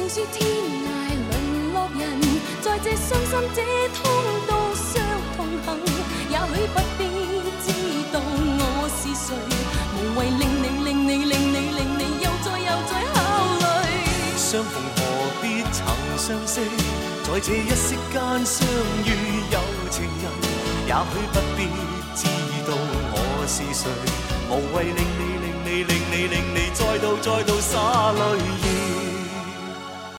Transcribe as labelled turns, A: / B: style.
A: 说天涯沦落人，在这伤心这痛都相同行。也许不必知道我是谁，无谓令你又再考虑。
B: 相逢何必曾相识，在这一息间相遇有情人。也许不必知道我是谁，無謂令你再度灑淚意。